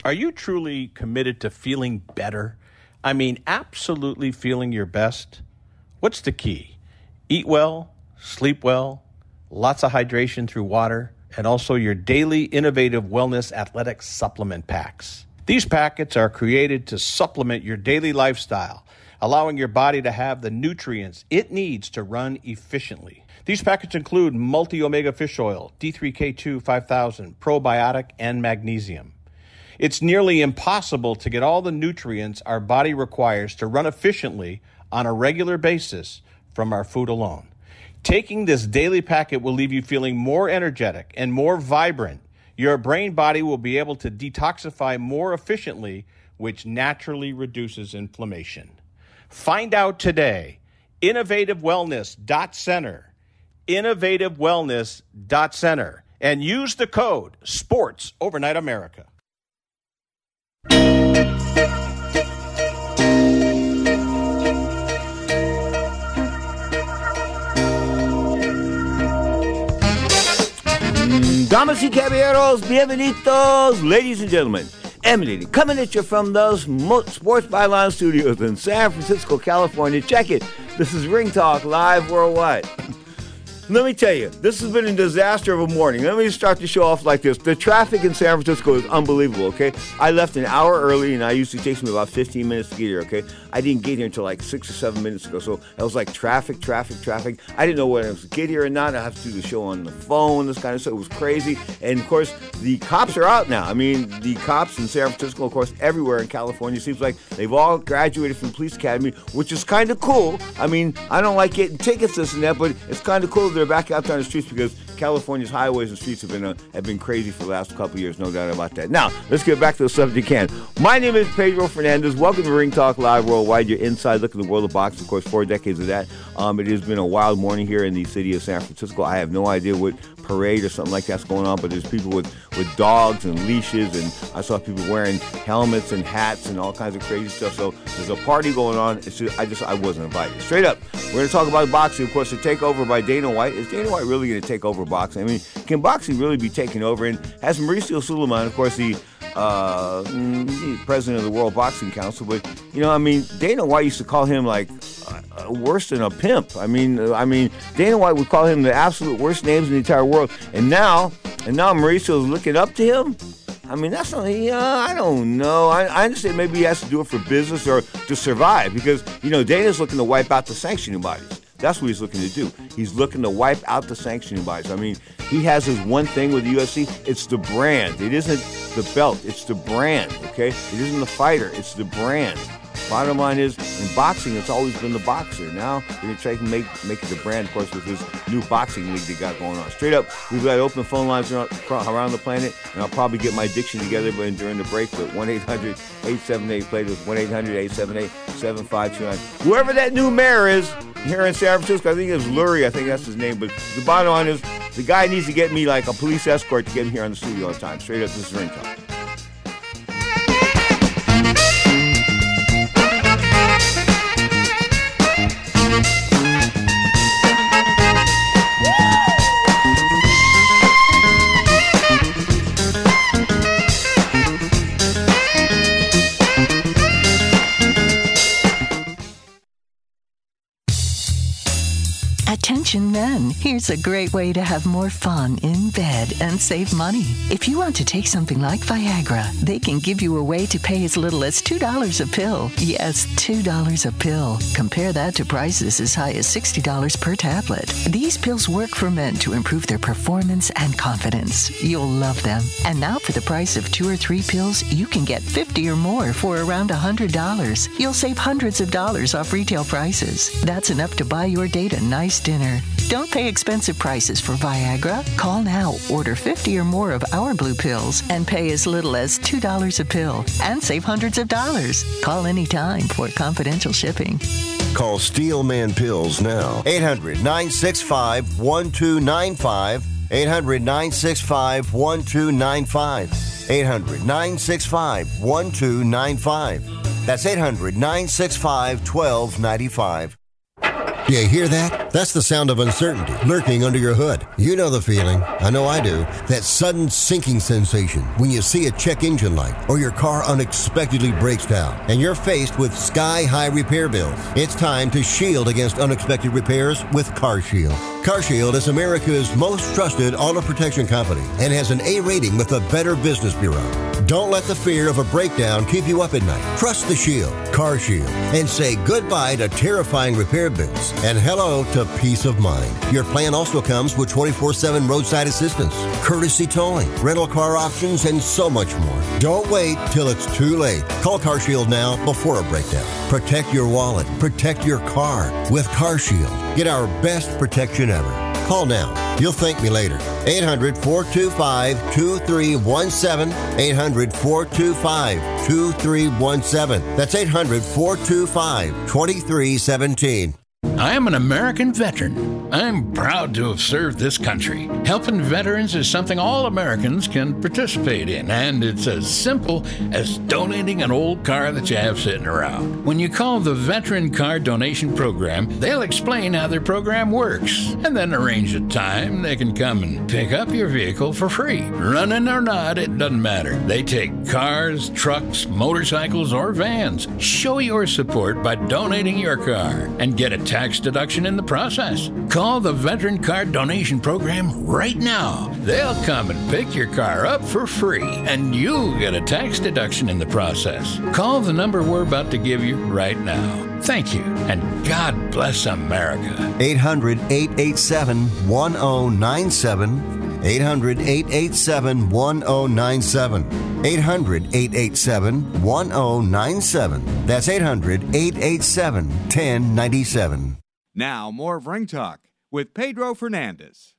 Are you truly committed to feeling better? I mean, absolutely feeling your best? What's the key? Eat well, sleep well, lots of hydration through water, and also your daily innovative wellness athletic supplement packs. These packets are created to supplement your daily lifestyle, allowing your body to have the nutrients it needs to run efficiently. These packets include multi-omega fish oil, D3K2 5000, probiotic, and magnesium. It's nearly impossible to get all the nutrients our body requires to run efficiently on a regular basis from our food alone. Taking this daily packet will leave you feeling more energetic and more vibrant. Your brain body will be able to detoxify more efficiently, which naturally reduces inflammation. Find out today. InnovativeWellness.Center. InnovativeWellness.Center. And use the code SPORTS Overnight America. Damas y caballeros, bienvenidos, ladies and gentlemen. Emanating, coming at you from those Sports Byline Studios in San Francisco, California. Check it. This is Ring Talk Live Worldwide. Let me tell you, this has been a disaster of a morning. Let me start the show off like this. The traffic in San Francisco is unbelievable, okay? I left an hour early, and I usually takes me about 15 minutes to get here, okay? I didn't get here until like 6 or 7 minutes ago, so I was like traffic. I didn't know whether I was to get here or not. I have to do the show on the phone, this kind of stuff. It was crazy. And, of course, the cops are out now. I mean, the cops in San Francisco, of course, everywhere in California, seems like they've all graduated from police academy, which is kind of cool. I mean, I don't like getting tickets, this and that, but it's kind of cool they're back out there on the streets because California's highways and streets have been crazy for the last couple of years, no doubt about that. Now, let's get back to the subject at hand. My name is Pedro Fernandez. Welcome to Ring Talk Live Worldwide, your inside look at the world of boxing. Of course, 4 decades of that. It has been a wild morning here in the city of San Francisco. I have no idea what parade or something like that's going on, but there's people with dogs and leashes, and I saw people wearing helmets and hats and all kinds of crazy stuff. So there's a party going on. It's just, I wasn't invited. Straight up, we're going to talk about boxing. Of course, the takeover by Dana White. Is Dana White really going to take over boxing? I mean, can boxing really be taken over? And has Mauricio Sulaiman, of course, the president of the World Boxing Council, but Dana White used to call him like worse than a pimp. I mean, Dana White would call him the absolute worst names in the entire world, and now Mauricio is looking up to him. I mean, that's not. I don't know. I understand maybe he has to do it for business or to survive because Dana's looking to wipe out the sanctioning bodies. That's what he's looking to do. He's looking to wipe out the sanctioning bodies. I mean, he has his one thing with the UFC. It's the brand. It isn't the belt. It's the brand, okay? It isn't the fighter. It's the brand. Bottom line is, in boxing, it's always been the boxer. Now, they're going to try to make it the brand, of course, with this new boxing league they got going on. Straight up, we've got open phone lines around the planet, and I'll probably get my diction together during the break, but 1-800-878-PLAY with 1-800-878-7529. Whoever that new mayor is here in San Francisco, I think it's Lurie, I think that's his name, but the bottom line is, the guy needs to get me like a police escort to get him here on the studio all the time. Straight up, this is Ring Talk. Attention men, here's a great way to have more fun in bed and save money. If you want to take something like Viagra, they can give you a way to pay as little as $2 a pill. Yes, $2 a pill. Compare that to prices as high as $60 per tablet. These pills work for men to improve their performance and confidence. You'll love them. And now for the price of 2 or 3 pills, you can get 50 or more for around $100. You'll save hundreds of dollars off retail prices. That's enough to buy your date a nice dinner. Don't pay expensive prices for Viagra. Call now, order 50 or more of our blue pills, and pay as little as $2 a pill and save hundreds of dollars. Call anytime for confidential shipping. Call Steelman Pills now. 800-965-1295. 800-965-1295. 800-965-1295. That's 800-965-1295. You hear that? That's the sound of uncertainty lurking under your hood. You know the feeling. I know I do. That sudden sinking sensation when you see a check engine light or your car unexpectedly breaks down and you're faced with sky-high repair bills. It's time to shield against unexpected repairs with CarShield. CarShield is America's most trusted auto protection company and has an A rating with the Better Business Bureau. Don't let the fear of a breakdown keep you up at night. Trust the Shield, CarShield, and say goodbye to terrifying repair bills and hello to peace of mind. Your plan also comes with 24/7 roadside assistance, courtesy towing, rental car options, and so much more. Don't wait till it's too late. Call CarShield now before a breakdown. Protect your wallet. Protect your car with CarShield. Get our best protection ever. Call now. You'll thank me later. 800-425-2317. 800-425-2317. That's 800-425-2317. I am an American veteran. I'm proud to have served this country. Helping veterans is something all Americans can participate in, and it's as simple as donating an old car that you have sitting around. When you call the Veteran Car Donation Program, they'll explain how their program works, and then arrange a time they can come and pick up your vehicle for free. Running or not, it doesn't matter. They take cars, trucks, motorcycles, or vans. Show your support by donating your car and get a tax deduction in the process. Call the Veteran Car Donation Program right now. They'll come and pick your car up for free, and you get a tax deduction in the process. Call the number we're about to give you right now. Thank you, and God bless America. 800-887-1097. 800-887-1097. 800-887-1097. That's 800-887-1097. Now, more of Ring Talk with Pedro Fernandez.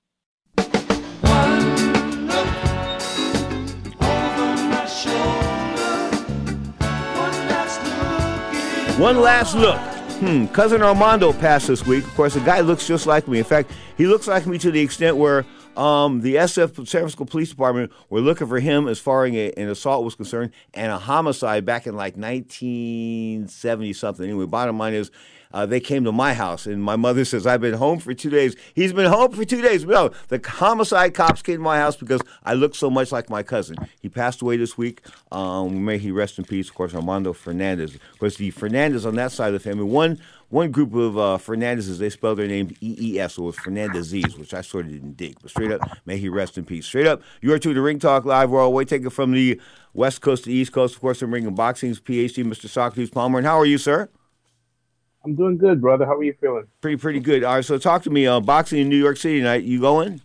One last look. Cousin Armando passed this week. Of course, the guy looks just like me. In fact, he looks like me to the extent where the San Francisco Police Department were looking for him as far as an assault was concerned and a homicide back in like 1970-something. Anyway, bottom line is they came to my house, and my mother says, I've been home for 2 days. He's been home for 2 days. No, the homicide cops came to my house because I look so much like my cousin. He passed away this week. May he rest in peace, of course, Armando Fernandez. Of course, the Fernandez on that side of the family, one group of Fernandezes, they spelled their name EES, so it was Fernandezes, which I sort of didn't dig. But straight up, may he rest in peace. Straight up, you are to the Ring Talk Live. We're all way taken from the West Coast to the East Coast. Of course, I'm bringing boxing's PhD, Mr. Socrates Palmer. And how are you, sir? I'm doing good, brother. How are you feeling? Pretty good. All right, so talk to me. Boxing in New York City tonight. You going?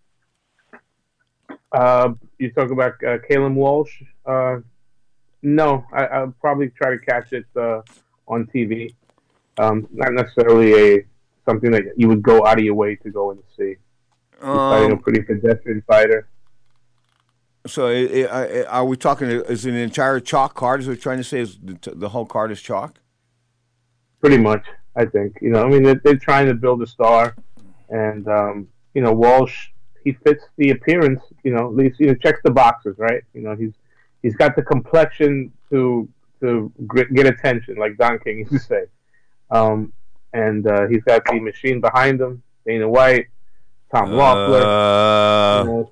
You talk about Kalen Walsh? No, I'll probably try to catch it on TV. Not necessarily something that you would go out of your way to go and see. He's fighting a pretty pedestrian fighter. So are we talking, is it an entire chalk card? Is what we're trying to say is the whole card is chalk? Pretty much, I think. I mean, they're trying to build a star. And, Walsh, he fits the appearance, at least, checks the boxes, right? He's got the complexion to get attention, like Don King used to say. And he's got the machine behind him, Dana White, Tom Loeffler.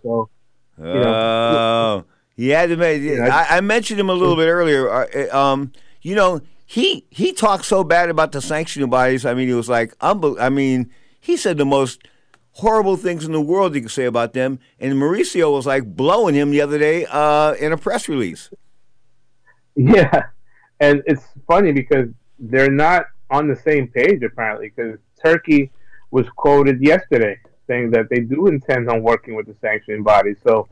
He had to make. I mentioned him a little bit earlier. He talked so bad about the sanctioning bodies. I mean, he was like, he said the most horrible things in the world you could say about them. And Mauricio was like blowing him the other day in a press release. Yeah, and it's funny because they're not on the same page apparently. Because Turkey was quoted yesterday saying that they do intend on working with the sanctioning bodies. So,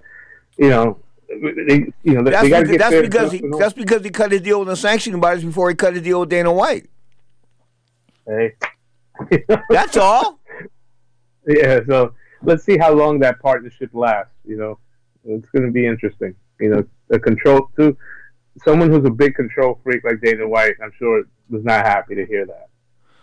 that's because he cut a deal with the sanctioning bodies before he cut a deal with Dana White. Hey, that's all. Yeah. So let's see how long that partnership lasts. It's going to be interesting. Someone who's a big control freak like Dana White, I'm sure was not happy to hear that.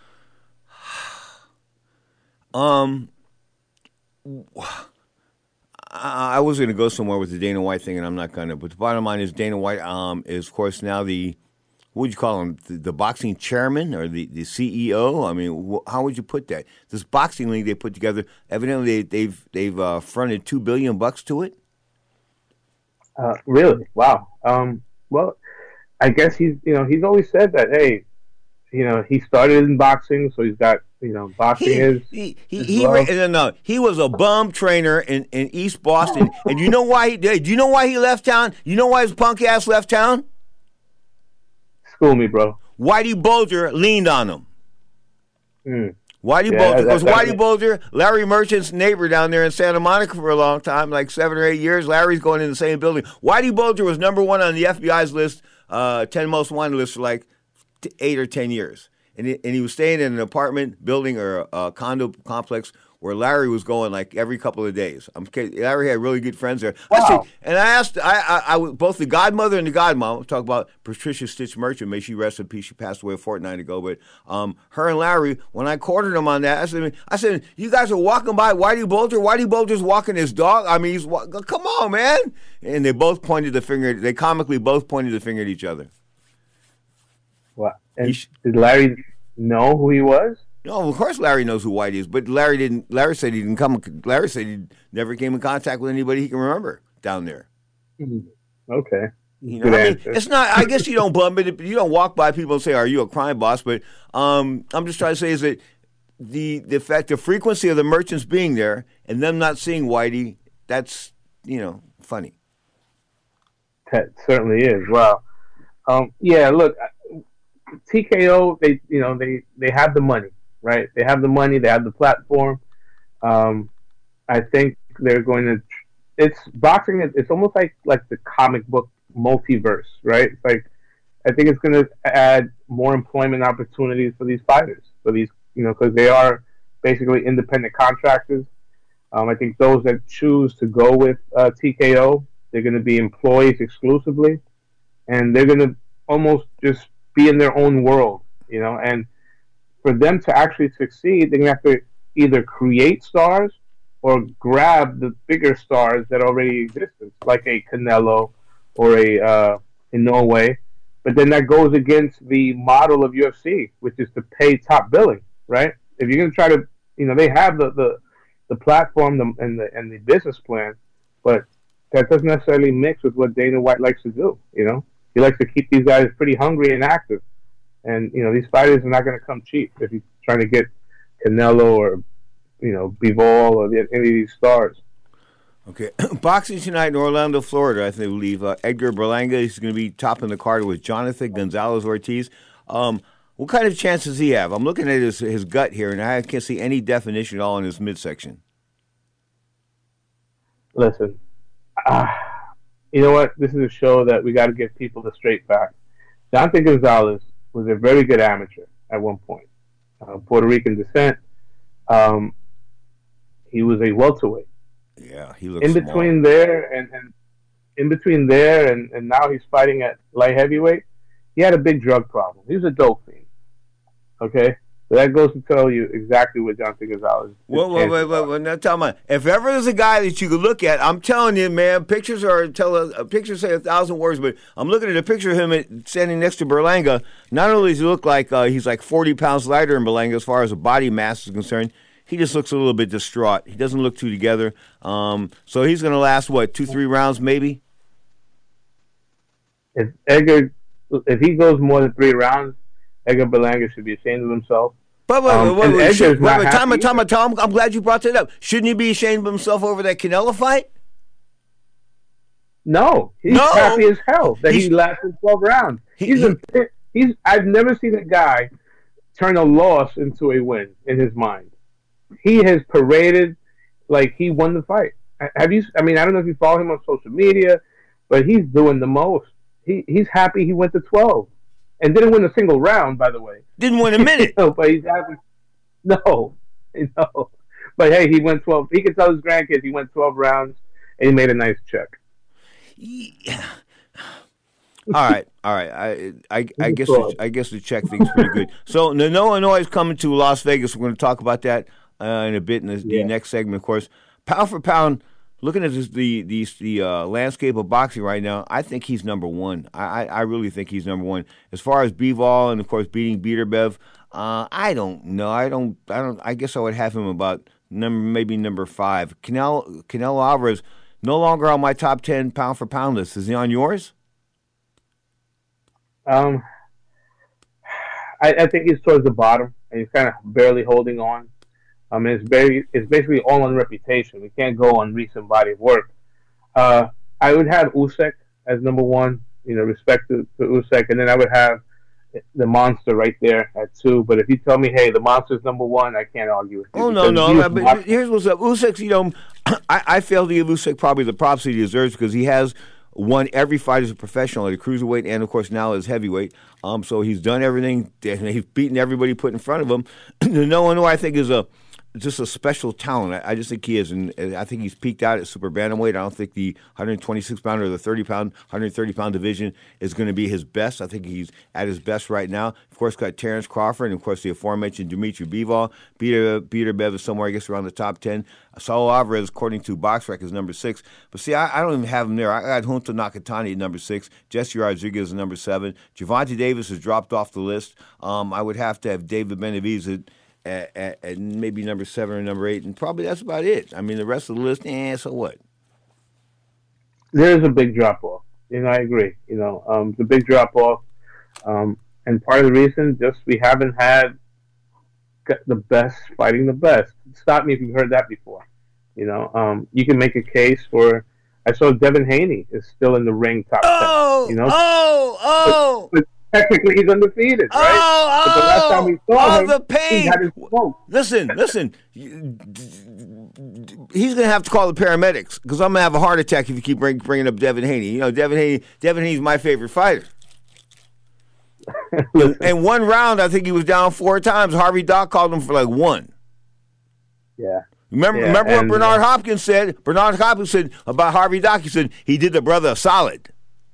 I was going to go somewhere with the Dana White thing, and I'm not going to. But the bottom line is Dana White is, of course, now the what would you call him? The boxing chairman or the CEO? I mean, how would you put that? This boxing league they put together, evidently they've fronted $2 billion to it. Really? Wow. Well, I guess he's always said that. Hey, he started in boxing, so he's got boxing he was a bum trainer in East Boston, and you know why do you know why he left town? You know why his punk ass left town? School me, bro. Whitey Bulger leaned on him. Whitey Bulger, Larry Merchant's neighbor down there in Santa Monica for a long time, like 7 or 8 years. Larry's going in the same building. Whitey Bulger was number one on the FBI's list, 10 most wanted list for like 8 or 10 years. And he was staying in an apartment building or a condo complex where Larry was going like every couple of days. Larry had really good friends there. Wow. And I asked, I both the godmother and the godmom, talk about Patricia Stitch Merchant, may she rest in peace. She passed away a fortnight ago. But her and Larry, when I cornered them on that, I said, you guys are walking by Whitey Bulger. Whitey Bulger's walking his dog. I mean, come on, man. And they both pointed the finger. They comically both pointed the finger at each other. What? And did Larry know who he was? No, of course Larry knows who Whitey is, but Larry didn't. Larry said he didn't come. Larry said he never came in contact with anybody he can remember down there. Okay. It's not. I guess you don't bump it. You don't walk by people and say, "Are you a crime boss?" But I'm just trying to say is that the fact, the frequency of the merchants being there and them not seeing Whitey, that's funny. That certainly is. Wow. Yeah. Look, TKO. They have the money. Right, they have the money, they have the platform. I think they're going to. It's boxing. It's almost like the comic book multiverse, right? It's like I think it's going to add more employment opportunities for these fighters, for these because they are basically independent contractors. I think those that choose to go with TKO, they're going to be employees exclusively, and they're going to almost just be in their own world, and. For them to actually succeed, they're going to have to either create stars or grab the bigger stars that already exist, like a Canelo or a Inoue. But then that goes against the model of UFC, which is to pay top billing, right? If you're going to try to, they have the platform and the business plan, but that doesn't necessarily mix with what Dana White likes to do. He likes to keep these guys pretty hungry and active. And, these fighters are not going to come cheap if he's trying to get Canelo or, Bivol or any of these stars. Okay. Boxing tonight in Orlando, Florida, I believe. Edgar Berlanga is going to be topping the card with Jonathan Gonzalez-Ortiz. What kind of chance does he have? I'm looking at his gut here, and I can't see any definition at all in his midsection. Listen, you know what? This is a show that we got to give people the straight facts. Jonathan Gonzalez was a very good amateur at one point. Puerto Rican descent. He was a welterweight. Yeah, he looks in between there and now he's fighting at light heavyweight. He had a big drug problem. He was a dope fiend. Okay, so that goes to tell you exactly what Jonathan Gonzalez. Wait. Now tell me, if ever there's a guy that you could look at, I'm telling you, man, pictures say 1,000 words. But I'm looking at a picture of him standing next to Berlanga. Not only does he look like he's like 40 pounds lighter than Berlanga as far as the body mass is concerned, he just looks a little bit distraught. He doesn't look too together. So he's going to last 2-3 rounds maybe. If he goes more than 3 rounds, Edgar Berlanga should be ashamed of himself. Tom, I'm glad you brought that up. Shouldn't he be ashamed of himself over that Canelo fight? No, he's happy as hell that he lasted 12 rounds. I've never seen a guy turn a loss into a win in his mind. He has paraded like he won the fight. I don't know if you follow him on social media, but he's doing the most. He's happy he went to 12. And didn't win a single round, by the way. Didn't win a minute. But he's happy. No. But hey, he went 12. He can tell his grandkids he went 12 rounds and he made a nice check. Yeah. All right. I guess the check thing's pretty good. So Noah Inoue is coming to Las Vegas. We're going to talk about that in a bit in the next segment, of course. Pound for pound, looking at the landscape of boxing right now, I think he's number one. I really think he's number one. As far as Bivol and of course beating Beterbiev, I don't know. I guess I would have him about maybe number 5. Canelo Alvarez, no longer on my top 10 pound for pound list. Is he on yours? I think he's towards the bottom, and he's kind of barely holding on. It's basically all on reputation. We can't go on recent body of work. I would have Usyk as number 1, respect to Usyk, and then I would have the monster right there at 2. But if you tell me, hey, the monster's number 1, I can't argue with you. Oh, no. But here's what's up. Usyk, I fail to give Usyk probably the props he deserves because he has won every fight as a professional at a cruiserweight and, of course, now as heavyweight. So he's done everything. He's beaten everybody put in front of him. No one who I think is just a special talent. I just think he is, and I think he's peaked out at super bantamweight. I don't think the 126-pound or the 130-pound division is going to be his best. I think he's at his best right now. Of course, got Terrence Crawford, and of course the aforementioned Dimitri Bivol. Beterbiev is somewhere, I guess, around the top 10. Saul Alvarez, according to BoxRec, is number 6. But see, I don't even have him there. I got Junta Nakatani at number 6. Jesse Rodriguez is number 7. Gervonta Davis has dropped off the list. I would have to have David Benavidez at maybe number 7 or number 8, and probably that's about it. I mean, the rest of the list, so what? There's a big drop-off. I agree. The big drop-off, and part of the reason, just we haven't had the best fighting the best. Stop me if you've heard that before. You can make a case for, I saw Devin Haney is still in the ring top 10. But technically, he's undefeated, right? But the last time we saw him, the pain. He had his smoke. Listen. He's going to have to call the paramedics because I'm going to have a heart attack if you keep bringing up Devin Haney. Devin Haney's my favorite fighter. In one round, I think he was down 4 times. Harvey Dock called him for like 1. Yeah. Remember what Bernard Hopkins said? Bernard Hopkins said about Harvey Dock, he said he did the brother a solid.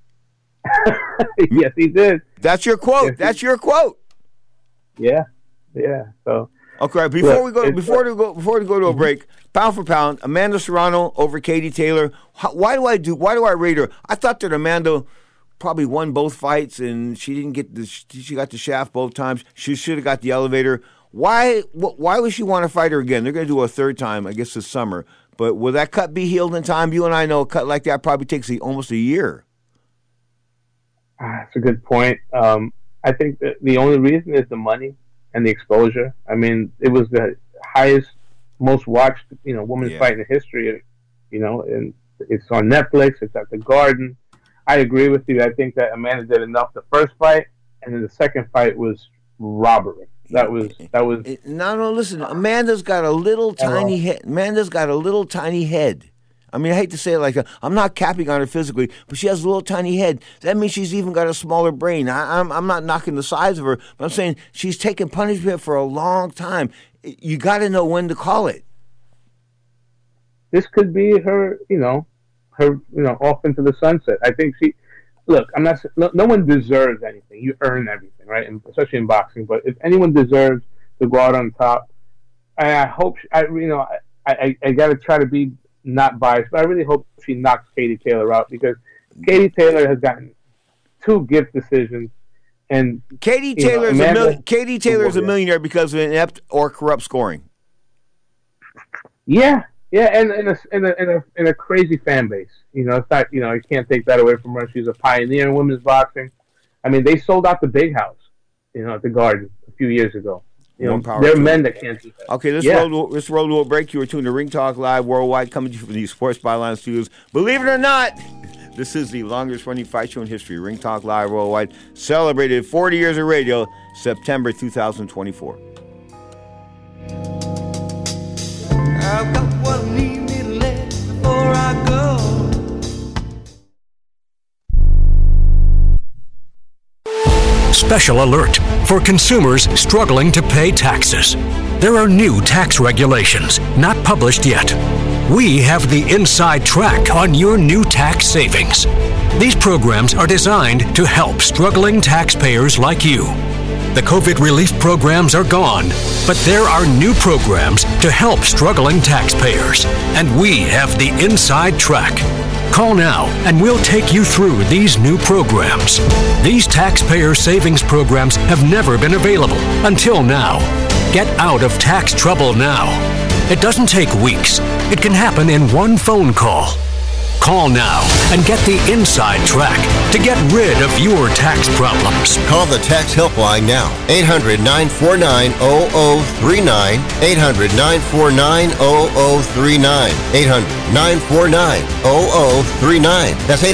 Yes, he did. That's your quote. Yes, That's your quote. Yeah. So okay, before we go to a break, pound for pound, Amanda Serrano over Katie Taylor. Why do I rate her? I thought that Amanda probably won both fights, and she didn't get she got the shaft both times. She should have got the elevator. Why would she want to fight her again? They're going to do a third time, I guess, this summer. But will that cut be healed in time? You and I know a cut like that probably takes almost a year. That's a good point. I think that the only reason is the money and the exposure. I mean, it was the highest, most watched, women's fight in history. And it's on Netflix. It's at the Garden. I agree with you. I think that Amanda did enough the first fight, and then the second fight was robbery. That was. No. Listen, Amanda's got a little tiny head. Amanda's got a little tiny head. I mean, I hate to say it like that. I'm not capping on her physically, but she has a little tiny head. That means she's even got a smaller brain. I'm not knocking the size of her, but I'm saying she's taken punishment for a long time. You got to know when to call it. This could be her, off into the sunset. I think no one deserves anything. You earn everything, right? And especially in boxing. But if anyone deserves to go out on top, I hope, I got to try to be not biased, but I really hope she knocks Katie Taylor out because Katie Taylor has gotten 2 gift decisions, and Katie Taylor is a millionaire because of inept or corrupt scoring. Yeah, and in a crazy fan base. It's not. You can't take that away from her. She's a pioneer in women's boxing. I mean, they sold out the Big House, at the Garden a few years ago. There are men that can't do that. Okay, let's roll to a break. You are tuned to Ring Talk Live Worldwide, coming to you from the Sports Byline Studios. Believe it or not, this is the longest-running fight show in history. Ring Talk Live Worldwide celebrated 40 years of radio, September 2024. I've got what I need me to let before I go. Special alert for consumers struggling to pay taxes. There are new tax regulations, not published yet. We have the inside track on your new tax savings. These programs are designed to help struggling taxpayers like you. The COVID relief programs are gone, but there are new programs to help struggling taxpayers, and we have the inside track. Call now and we'll take you through these new programs. These taxpayer savings programs have never been available until now. Get out of tax trouble now. It doesn't take weeks. It can happen in one phone call. Call now and get the inside track to get rid of your tax problems. Call the tax helpline now. 800-949-0039. 800-949-0039. 800-949-0039. That's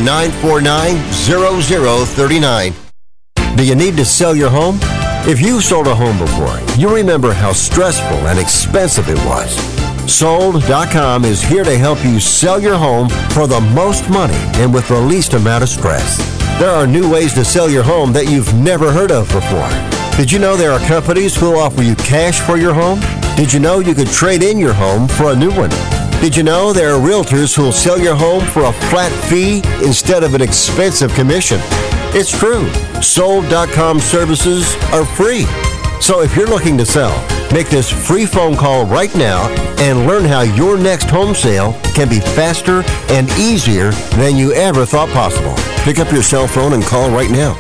800-949-0039. Do you need to sell your home? If you've sold a home before, you remember how stressful and expensive it was. Sold.com is here to help you sell your home for the most money and with the least amount of stress. There are new ways to sell your home that you've never heard of before. Did you know there are companies who will offer you cash for your home? Did you know you could trade in your home for a new one? Did you know there are realtors who will sell your home for a flat fee instead of an expensive commission? It's true. Sold.com services are free. So if you're looking to sell, make this free phone call right now and learn how your next home sale can be faster and easier than you ever thought possible. Pick up your cell phone and call right now.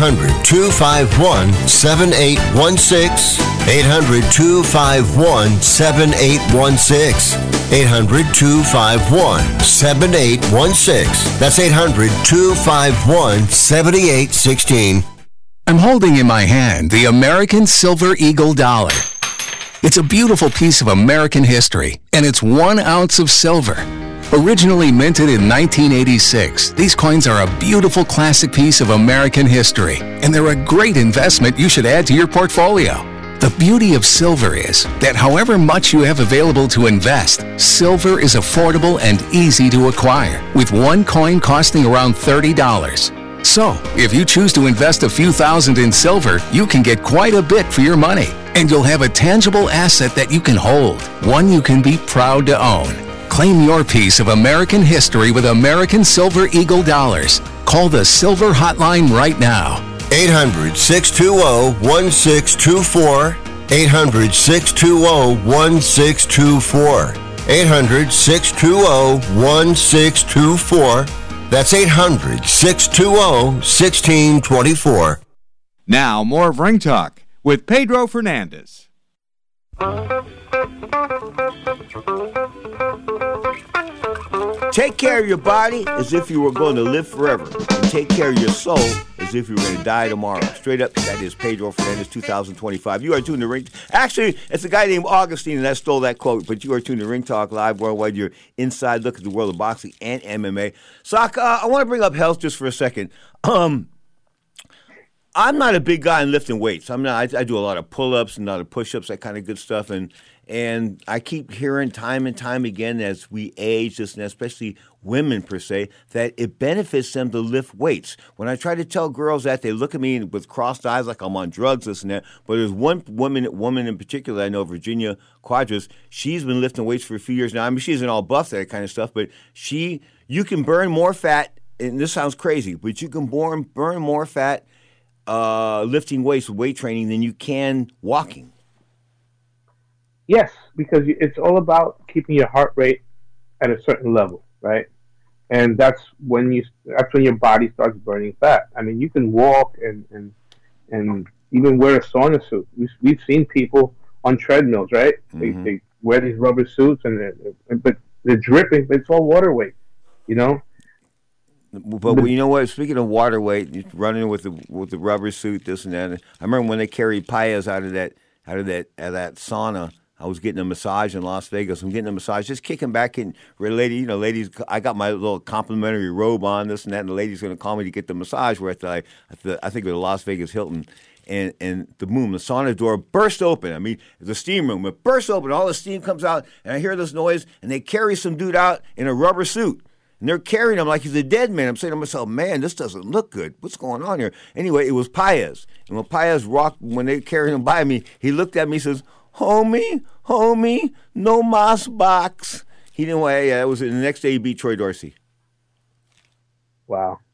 800-251-7816. 800-251-7816. 800-251-7816. That's 800-251-7816. I'm holding in my hand the American Silver Eagle dollar. It's a beautiful piece of American history, and it's 1 ounce of silver. Originally minted in 1986, these coins are a beautiful classic piece of American history, and they're a great investment you should add to your portfolio. The beauty of silver is that however much you have available to invest, silver is affordable and easy to acquire, with one coin costing around $30. So, if you choose to invest a few thousand in silver, you can get quite a bit for your money, and you'll have a tangible asset that you can hold, one you can be proud to own. Claim your piece of American history with American Silver Eagle dollars. Call the Silver Hotline right now. 800-620-1624. 800-620-1624. 800-620-1624. That's 800-620-1624. Now, more of Ring Talk with Pedro Fernandez. Take care of your body as if you were going to live forever. And take care of your soul as if you were going to die tomorrow. Straight up, that is Pedro Fernandez, 2025. You are tuned to Ring. Actually, it's a guy named Augustine that stole that quote, but you are tuned to Ring Talk Live Worldwide, your inside look at the world of boxing and MMA. Sock, I want to bring up health just for a second. I'm not a big guy in lifting weights. I do a lot of pull-ups and a lot of push-ups, that kind of good stuff, and I keep hearing time and time again as we age, and especially women per se, that it benefits them to lift weights. When I try to tell girls that, they look at me with crossed eyes like I'm on drugs, this and that. But there's one woman in particular I know, Virginia Quadras. She's been lifting weights for a few years now. I mean, she isn't all buff, that kind of stuff, but you can burn more fat, and this sounds crazy, but you can burn more fat lifting weights with weight training than you can walking. Yes, because it's all about keeping your heart rate at a certain level, right? And that's when your body starts burning fat. I mean, you can walk and even wear a sauna suit. We've seen people on treadmills, right? Mm-hmm. They wear these rubber suits, but they're dripping. It's all water weight, you know. But you know what? Speaking of water weight, running with the rubber suit, this and that. I remember when they carried Paez out of that sauna. I was getting a massage in Las Vegas. I'm getting a massage, just kicking back and ladies, I got my little complimentary robe on, this and that, and the lady's going to call me to get the massage. We're I think it was the Las Vegas Hilton, and the sauna door burst open. I mean, the steam room, it burst open, all the steam comes out, and I hear this noise, and they carry some dude out in a rubber suit. And they're carrying him like he's a dead man. I'm saying to myself, man, this doesn't look good. What's going on here? Anyway, it was Paez. And when Paez rocked, when they carried him by me, he looked at me and says, homie, no mas box. He didn't. It was the next day he beat Troy Dorsey. Wow,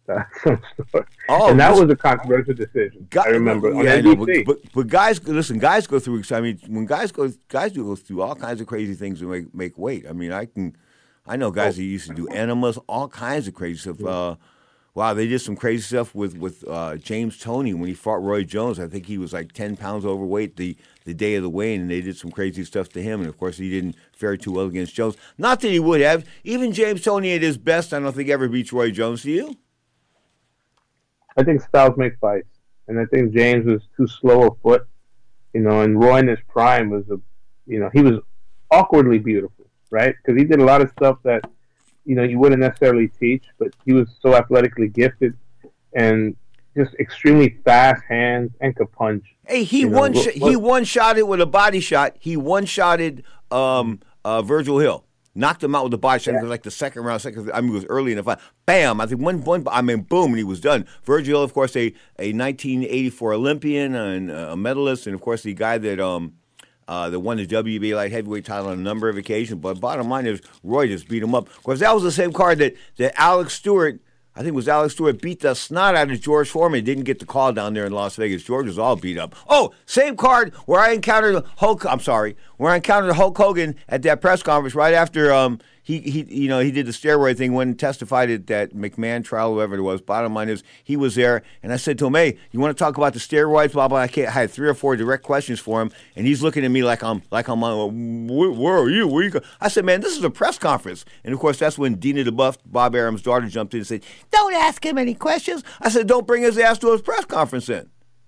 some store. Oh, and that was a controversial decision. I remember on NBC. But guys, listen, guys go through. I mean, when guys do go through all kinds of crazy things to make weight. I mean, I know guys that used to do enemas, all kinds of crazy stuff. Wow, they did some crazy stuff with James Toney when he fought Roy Jones. I think he was like 10 pounds overweight the day of the weigh-in, and they did some crazy stuff to him. And, of course, he didn't fare too well against Jones. Not that he would have. Even James Toney at his best, I don't think ever beats Roy Jones. Do you? I think styles make fights. And I think James was too slow of foot. You know, and Roy in his prime was he was awkwardly beautiful, right? Because he did a lot of stuff that, you wouldn't necessarily teach, but he was so athletically gifted and just extremely fast hands and could punch. Hey, he one-shotted with a body shot. He one-shotted Virgil Hill. Knocked him out with a body shot. It was like the second round. It was early in the fight. Bam! I think one. Boom, and he was done. Virgil Hill, of course, a 1984 Olympian and a medalist, and of course the guy that won the WBA light heavyweight title on a number of occasions. But bottom line is, Roy just beat him up. Of course, that was the same card that Alex Stewart, I think it was Alex Stewart, beat the snot out of George Foreman. Didn't get the call down there in Las Vegas. George was all beat up. Oh, same card where I encountered Hulk Hogan at that press conference right after he did the steroid thing when he testified at that McMahon trial, whoever it was. Bottom line is, he was there, and I said to him, "Hey, you want to talk about the steroids?" Blah blah. I had 3 or 4 direct questions for him, and he's looking at me like I'm where are you? Where you go? I said, "Man, this is a press conference." And of course, that's when Dina DeBuff, Bob Arum's daughter, jumped in and said, "Don't ask him any questions." I said, "Don't bring his ass to his press conference then."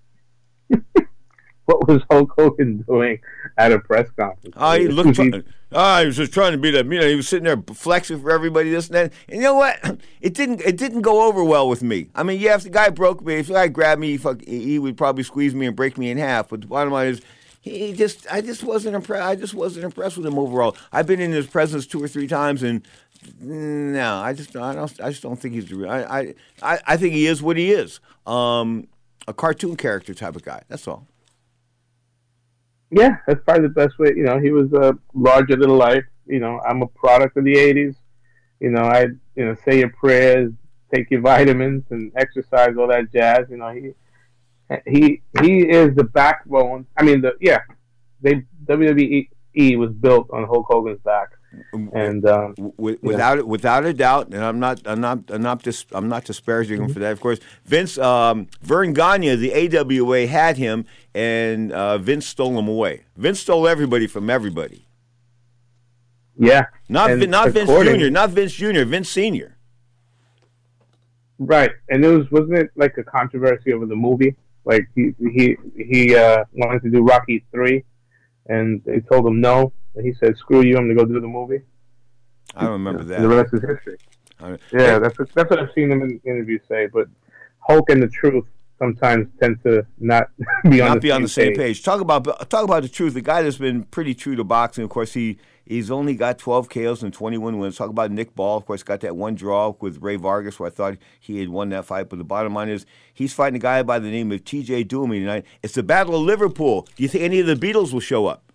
What was Hulk Hogan doing at a press conference? He was just trying to be that. He was sitting there flexing for everybody, this and that. And you know what? It didn't go over well with me. I mean, yeah, if the guy broke me, if the guy grabbed me, he would probably squeeze me and break me in half. But the bottom line is, I just wasn't impressed. I just wasn't impressed with him overall. I've been in his presence 2 or 3 times, and no, I just don't think he's the real. I think he is what he is, a cartoon character type of guy. That's all. Yeah, that's probably the best way. He was larger than life. I'm a product of the '80s. I say your prayers, take your vitamins, and exercise, all that jazz. He is the backbone. I mean, WWE was built on Hulk Hogan's back, and without a doubt. And I'm not disparaging him for that. Of course, Vince Vern Gagne, the AWA, had him, and Vince stole him away. Vince stole everybody from everybody. Yeah, not Vince Jr., not Vince Jr., Vince Sr. Right, and wasn't it like a controversy over the movie? Like he wanted to do Rocky 3, and they told him no, and he said, "Screw you, I'm going to go do the movie." I don't remember that. And the rest is history. Yeah, that's what I've seen him in interviews say. But Hulk and the Truth sometimes tend to not be on the same page. Talk about the Truth. The guy that's been pretty true to boxing. Of course, he's only got 12 KOs and 21 wins. Talk about Nick Ball. Of course, got that one draw with Ray Vargas, where I thought he had won that fight. But the bottom line is, he's fighting a guy by the name of T.J. Doomey tonight. It's the Battle of Liverpool. Do you think any of the Beatles will show up?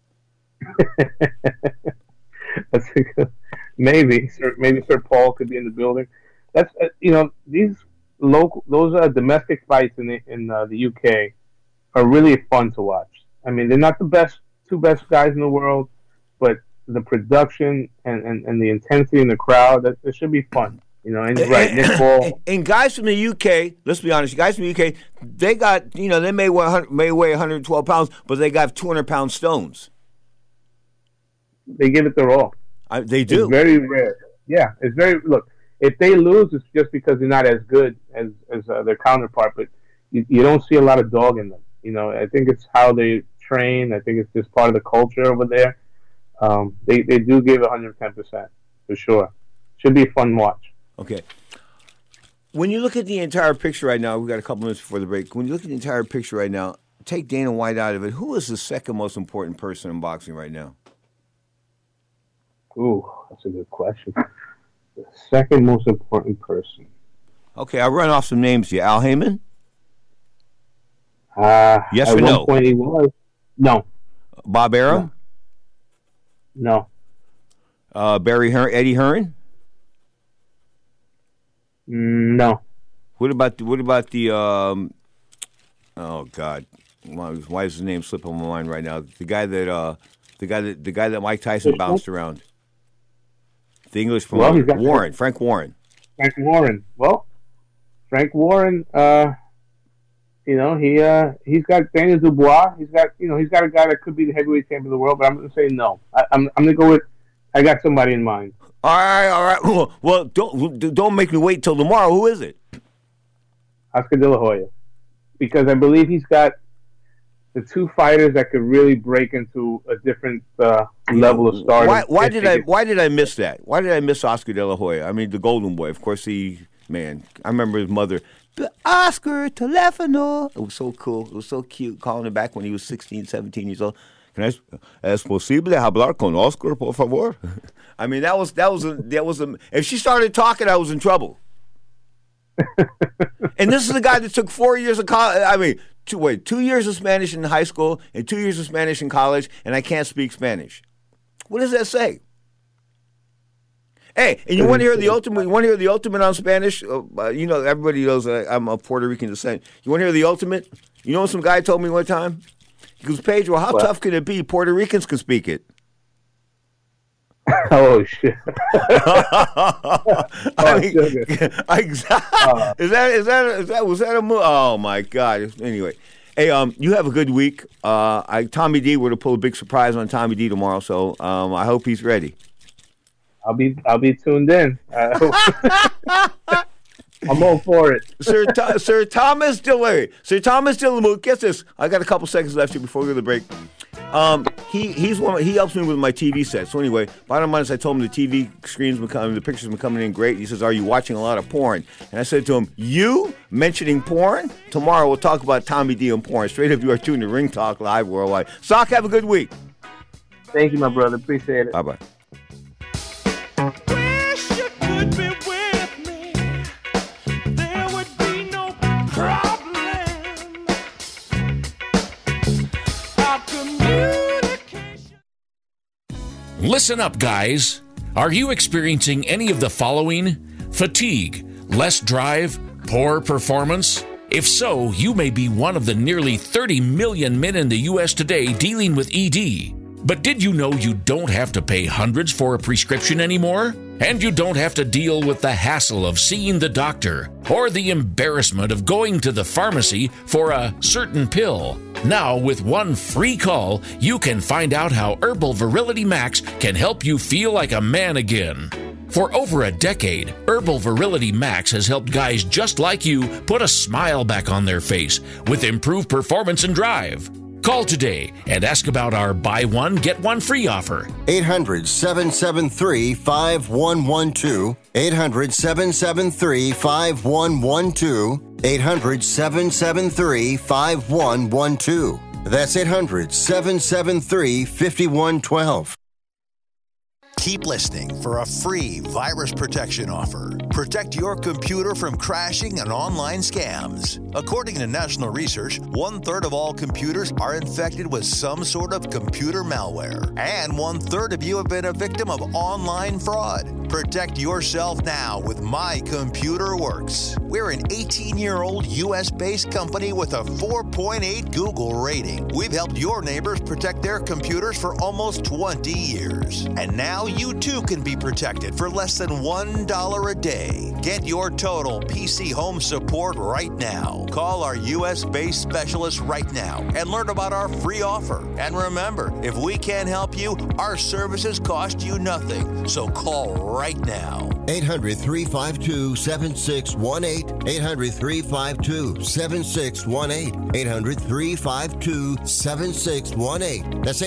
That's maybe Sir Paul could be in the building. That's these those domestic fights in the UK are really fun to watch. I mean, they're not the two best guys in the world, but the production and the intensity in the crowd, that should be fun. And he's right, Nick Ball. And guys from the UK, let's be honest, guys from the UK, they got, they may weigh 112 pounds, but they got 200-pound stones. They give it their all. They do. It's very rare. Yeah, it's very. Look, if they lose, it's just because they're not as good as their counterpart. But you don't see a lot of dog in them. I think it's how they train. I think it's just part of the culture over there. They do give 110% for sure. Should be a fun watch. Okay. When you look at the entire picture right now, we've got a couple minutes before the break. When you look at the entire picture right now, take Dana White out of it. Who is the second most important person in boxing right now? Ooh, that's a good question. The second most important person. Okay, I'll run off some names here. Al Heyman? Yes or no? At one point he was. No. Bob Arum? No. Eddie Hearn? No. What about the oh God, why is his name slipping on my mind right now? The guy that Mike Tyson bounced around. The English promoter, Frank Warren. Frank Warren. Well, Frank Warren, he's got Daniel Dubois. He's got a guy that could be the heavyweight champion of the world. But I'm going to say no. I'm going to go with. I got somebody in mind. All right. Well, don't make me wait till tomorrow. Who is it? Oscar De La Hoya, because I believe he's got the two fighters that could really break into a different level of stardom. Why did I miss that? Why did I miss Oscar De La Hoya? I mean, the Golden Boy. Of course, I remember his mother, Oscar Telefano. It was so cool. It was so cute calling him back when he was 16, 17 years old. ¿Es posible hablar con Oscar, por favor? I mean, that was if she started talking, I was in trouble. And this is the guy that took 4 years of college. I mean, 2 years of Spanish in high school and 2 years of Spanish in college, and I can't speak Spanish. What does that say? Hey, and you want to hear the ultimate? You want to hear the ultimate on Spanish? Everybody knows I'm of Puerto Rican descent. You want to hear the ultimate? You know what some guy told me one time? He goes, Pedro, how tough can it be? Puerto Ricans can speak it. Oh shit! Was that a move? Oh my God! Anyway, hey, you have a good week. Tommy D, we're to pull a big surprise on Tommy D tomorrow, so I hope he's ready. I'll be tuned in. I'm all for it. Sir Thomas Dillon. Guess this. I got a couple seconds left here before we go to the break. He helps me with my TV set. So anyway, bottom line is I told him the TV screens the pictures have been coming in great. He says, "Are you watching a lot of porn?" And I said to him, "You mentioning porn? Tomorrow we'll talk about Tommy D and porn. Straight up, you are tuned to Ring Talk Live Worldwide." Sock, have a good week. Thank you, my brother. Appreciate it. Bye bye. Listen up, guys. Are you experiencing any of the following? Fatigue, less drive, poor performance? If so, you may be one of the nearly 30 million men in the U.S. today dealing with ED. But did you know you don't have to pay hundreds for a prescription anymore? And you don't have to deal with the hassle of seeing the doctor or the embarrassment of going to the pharmacy for a certain pill. Now, with one free call, you can find out how Herbal Virility Max can help you feel like a man again. For over a decade, Herbal Virility Max has helped guys just like you put a smile back on their face with improved performance and drive. Call today and ask about our buy one, get one free offer. 800-773-5112. 800-773-5112. 800-773-5112. That's 800-773-5112. Keep listening for a free virus protection offer. Protect your computer from crashing and online scams. According to national research, 1/3 of all computers are infected with some sort of computer malware. And 1/3 of you have been a victim of online fraud. Protect yourself now with My Computer Works. We're an 18-year-old U.S.-based company with a 4.8 Google rating. We've helped your neighbors protect their computers for almost 20 years. And now you too can be protected for less than $1 a day. Get your total PC home support right now. Call our U.S.-based specialist right now and learn about our free offer. And remember, if we can't help you, our services cost you nothing. So call right now. 800-352-7618. 800-352-7618. 800-352-7618. That's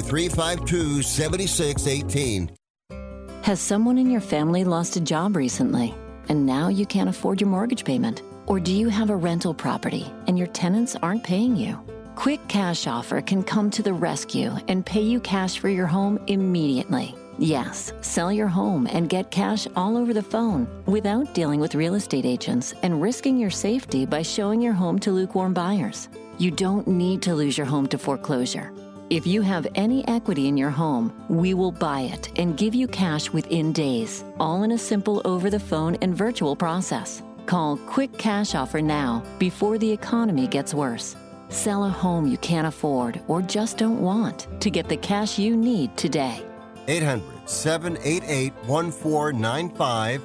800-352-7618. Has someone in your family lost a job recently, and now you can't afford your mortgage payment? Or do you have a rental property and your tenants aren't paying you? Quick Cash Offer can come to the rescue and pay you cash for your home immediately. Yes, sell your home and get cash all over the phone without dealing with real estate agents and risking your safety by showing your home to lukewarm buyers. You don't need to lose your home to foreclosure. If you have any equity in your home, we will buy it and give you cash within days, all in a simple over-the-phone and virtual process. Call Quick Cash Offer now before the economy gets worse. Sell a home you can't afford or just don't want to get the cash you need today. 800-788-1495.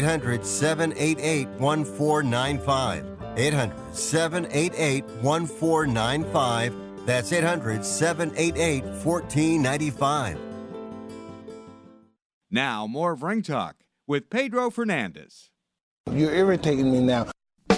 800-788-1495. 800-788-1495. That's 800-788-1495. Now, more of Ring Talk with Pedro Fernandez. You're irritating me now.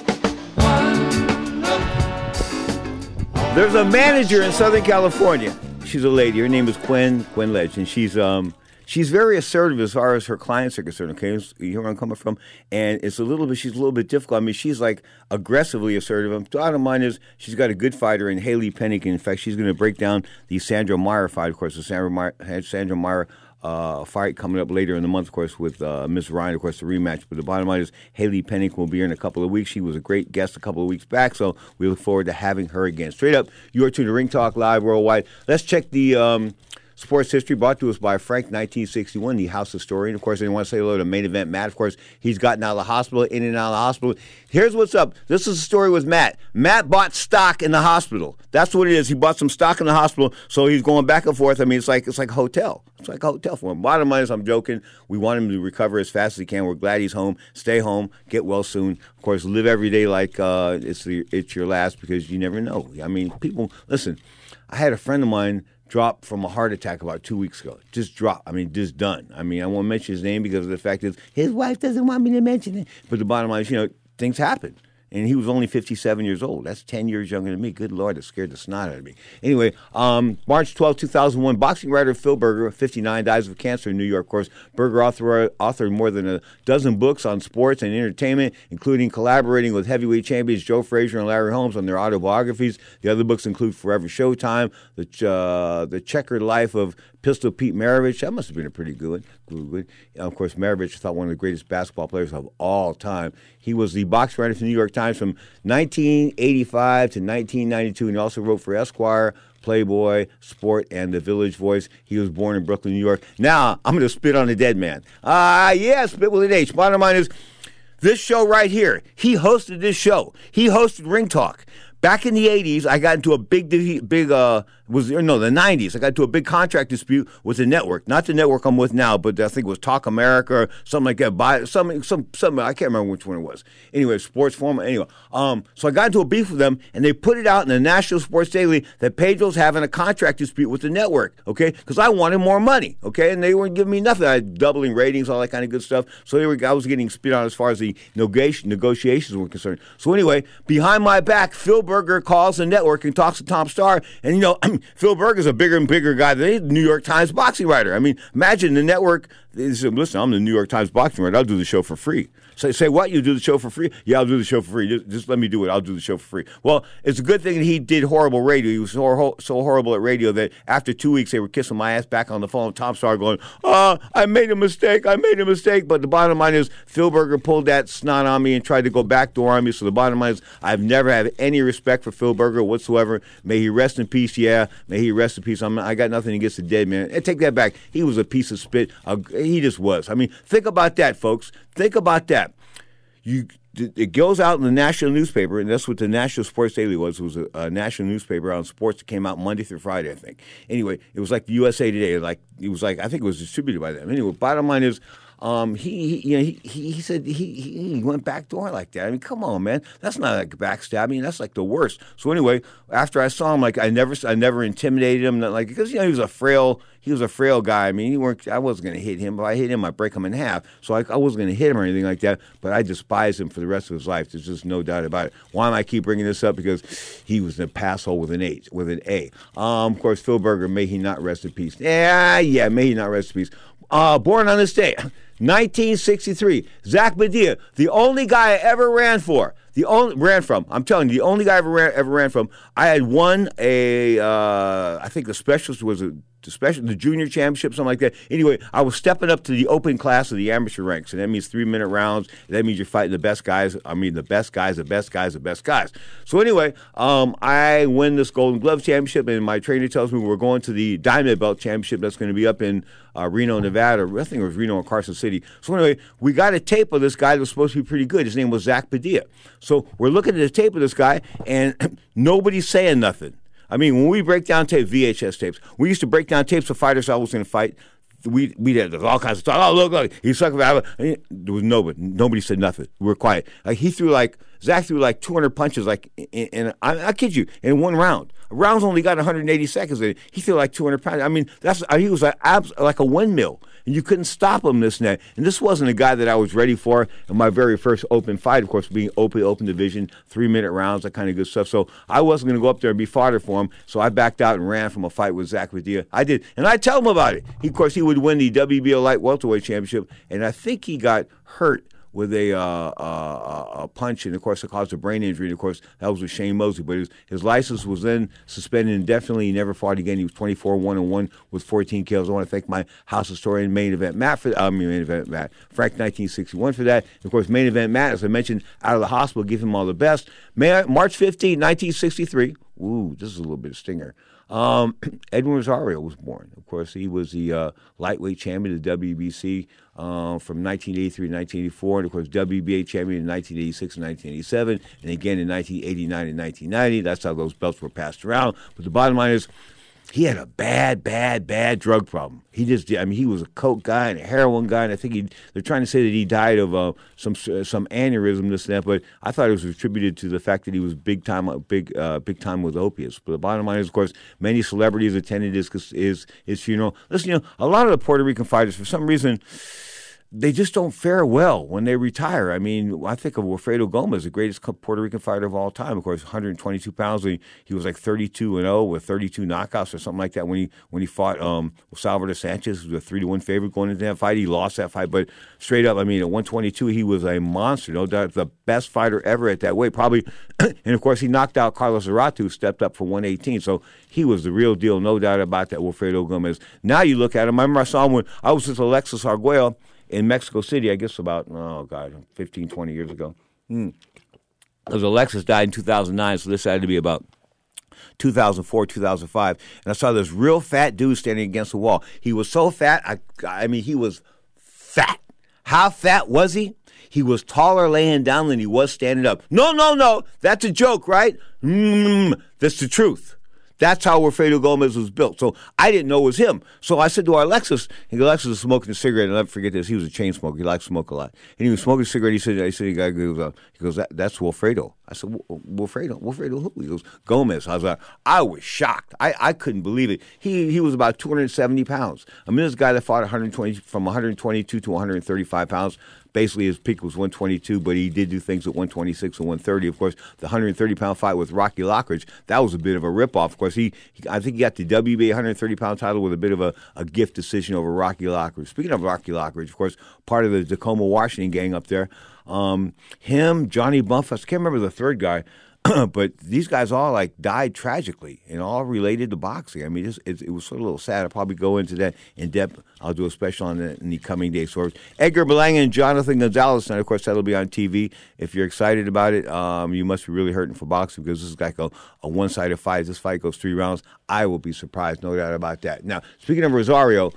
There's a manager in Southern California. She's a lady. Her name is Gwen Ledge, and she's very assertive as far as her clients are concerned. Okay, you hear where I'm coming from, and she's a little bit difficult. I mean, she's like aggressively assertive. The bottom line is she's got a good fighter in Haley Penick. In fact, she's going to break down the Sandra Meyer fight. Of course, the Sandra Meyer fight coming up later in the month, of course, with Ms. Ryan, of course, the rematch. But the bottom line is Haley Penick will be here in a couple of weeks. She was a great guest a couple of weeks back, so we look forward to having her again. Straight up, you're tuned to Ring Talk Live Worldwide. Let's check the sports history brought to us by Frank, 1961, the house historian. Of course, I want to say hello to Main Event Matt. Of course, he's gotten out of the hospital, in and out of the hospital. Here's what's up. This is the story with Matt. Matt bought stock in the hospital. That's what it is. He bought some stock in the hospital, so he's going back and forth. I mean, it's like a hotel. It's like a hotel for him. Bottom line is, I'm joking. We want him to recover as fast as he can. We're glad he's home. Stay home. Get well soon. Of course, live every day like it's your last, because you never know. I mean, people, listen, I had a friend of mine dropped from a heart attack about 2 weeks ago. Just dropped. I mean, just done. I mean, I won't mention his name because of the fact that his wife doesn't want me to mention it. But the bottom line is, things happen. And he was only 57 years old. That's 10 years younger than me. Good Lord, it scared the snot out of me. Anyway, March 12, 2001, boxing writer Phil Berger, 59, dies of cancer in New York. Of course, Berger authored more than a dozen books on sports and entertainment, including collaborating with heavyweight champions Joe Frazier and Larry Holmes on their autobiographies. The other books include Forever Showtime, The Checkered Life of Pistol Pete Maravich. That must have been a pretty good one. Of course, Maravich is thought one of the greatest basketball players of all time. He was the boxing writer for the New York Times from 1985 to 1992, and he also wrote for Esquire, Playboy, Sport, and The Village Voice. He was born in Brooklyn, New York. Now, I'm going to spit on a dead man. Yeah, spit with an H. Bottom line is, this show right here, he hosted this show. He hosted Ring Talk. Back in the 80s, I got into a the 90s. I got into a big contract dispute with the network. Not the network I'm with now, but I think it was Talk America or something like that. Something, I can't remember which one it was. Anyway, Sports Forum. Anyway, so I got into a beef with them, and they put it out in the National Sports Daily that Pedro's having a contract dispute with the network, okay? Because I wanted more money, okay? And they weren't giving me nothing. I had doubling ratings, all that kind of good stuff. So I was getting spit on as far as the negotiations were concerned. So anyway, behind my back, Phil Berger calls the network and talks to Tom Starr. And, Phil Berger's a bigger and bigger guy than the New York Times boxing writer. I mean, imagine the network. Listen, I'm the New York Times boxing writer. I'll do the show for free. Say what? You do the show for free? Yeah, I'll do the show for free. Just let me do it. I'll do the show for free. Well, it's a good thing that he did horrible radio. He was so horrible at radio that after 2 weeks, they were kissing my ass back on the phone. Tom Starr going, I made a mistake. But the bottom line is, Phil Berger pulled that snot on me and tried to go backdoor on me. So the bottom line is, I've never had any respect for Phil Berger whatsoever. May he rest in peace. Yeah, may he rest in peace. I got nothing against the dead man. And take that back. He was a piece of spit. He just was. I mean, think about that, folks. Think about that. It goes out in the national newspaper, and that's what the National Sports Daily was. It was a national newspaper on sports that came out Monday through Friday, I think. Anyway, it was like the USA Today. I think it was distributed by them. Anyway, bottom line is, he said he went backdoor like that. I mean, come on, man. That's not like backstabbing. That's like the worst. So anyway, after I saw him, I never intimidated him, because he was a frail guy. I mean, I wasn't going to hit him. If I hit him, I'd break him in half. So I wasn't going to hit him or anything like that. But I despised him for the rest of his life. There's just no doubt about it. Why am I keep bringing this up? Because he was an asshole with an A. Of course, Phil Berger, may he not rest in peace. Yeah, may he not rest in peace. Born on this day, 1963, Zach Padilla, the only guy I ever ran from. I'm telling you, the only guy I ever ran from. I had won I think the specialist was the junior championship, something like that. Anyway, I was stepping up to the open class of the amateur ranks, and that means 3-minute rounds. That means you're fighting the best guys. The best guys. So anyway, I win this Golden Glove championship, and my trainer tells me we're going to the Diamond Belt championship that's going to be up in Reno, Nevada. I think it was Reno or Carson City. City. So anyway, we got a tape of this guy that was supposed to be pretty good. His name was Zach Padilla. So we're looking at the tape of this guy, and nobody's saying nothing. I mean, when we break down tapes, VHS tapes, we used to break down tapes of fighters I was going to fight. We had all kinds of talk. Oh, look, he sucked. There was nobody said nothing. We were quiet. Zach threw like 200 punches, and I kid you, in one round. A round's only got 180 seconds in it. He threw like 200 pounds. I mean, he was like a windmill, and you couldn't stop him this net. And this wasn't a guy that I was ready for in my very first open fight, of course, being open division, 3-minute rounds, that kind of good stuff. So I wasn't going to go up there and be fodder for him. So I backed out and ran from a fight with Zach Padilla. I did, and I tell him about it. Of course, he would win the WBO light welterweight championship, and I think he got hurt with a punch, and of course it caused a brain injury. And of course that was with Shane Mosley, but his license was then suspended indefinitely. He never fought again. He was 24-1-1 with 14 kills. I want to thank my house historian, Main Event Matt, Frank 1961 for that. And of course, Main Event Matt, as I mentioned, out of the hospital, give him all the best. March 15, 1963. Ooh, this is a little bit of stinger. Edwin Rosario was born. Of course, he was the lightweight champion of the WBC from 1983 to 1984, and of course, WBA champion in 1986 and 1987, and again in 1989 and 1990. That's how those belts were passed around. But the bottom line is, he had a bad drug problem. He was a coke guy and a heroin guy, and I think they're trying to say that he died of some aneurysm, this and that, but I thought it was attributed to the fact that he was big time with opiates. But the bottom line is, of course, many celebrities attended his funeral. Listen, a lot of the Puerto Rican fighters, for some reason, they just don't fare well when they retire. I mean, I think of Wilfredo Gomez, the greatest Puerto Rican fighter of all time. Of course, 122 pounds. He was like 32-0 with 32 knockouts or something like that when he fought Salvador Sanchez, who was a 3-1 favorite going into that fight. He lost that fight, but straight up, I mean, at 122, he was a monster. No doubt, the best fighter ever at that weight, probably. And of course, he knocked out Carlos Zarate, who stepped up for 118. So he was the real deal, no doubt about that. Wilfredo Gomez. Now you look at him. I remember I saw him when I was with Alexis Arguello in Mexico City, I guess about, 15, 20 years ago. Because Alexis died in 2009, so this had to be about 2004, 2005. And I saw this real fat dude standing against the wall. He was so fat, I mean, he was fat. How fat was he? He was taller laying down than he was standing up. No, that's a joke, right? That's the truth. That's how Wilfredo Gomez was built. So I didn't know it was him. So I said to Alexis, Alexis was smoking a cigarette, and I'll never forget this. He was a chain smoker. He liked to smoke a lot. And he was smoking a cigarette. He said, he goes, that's Wilfredo. I said, Wilfredo who? He goes, Gomez. I was shocked. I couldn't believe it. He was about 270 pounds. I mean, this guy that fought from 122 to 135 pounds. Basically, his peak was 122, but he did do things at 126 and 130. Of course, the 130-pound fight with Rocky Lockridge, that was a bit of a ripoff. Of course, I think he got the WBA 130-pound title with a bit of a gift decision over Rocky Lockridge. Speaking of Rocky Lockridge, of course, part of the Tacoma, Washington gang up there. Him, Johnny Bumpus, I can't remember the third guy, but these guys all died tragically and all related to boxing. I mean, it was sort of a little sad. I'll probably go into that in depth. I'll do a special on that in the coming days. So Edgar Berlanga and Jonathan Gonzalez, and of course that'll be on TV. If you're excited about it, you must be really hurting for boxing because this is like a one-sided fight. This fight goes 3 rounds. I will be surprised, no doubt about that. Now, speaking of Rosario,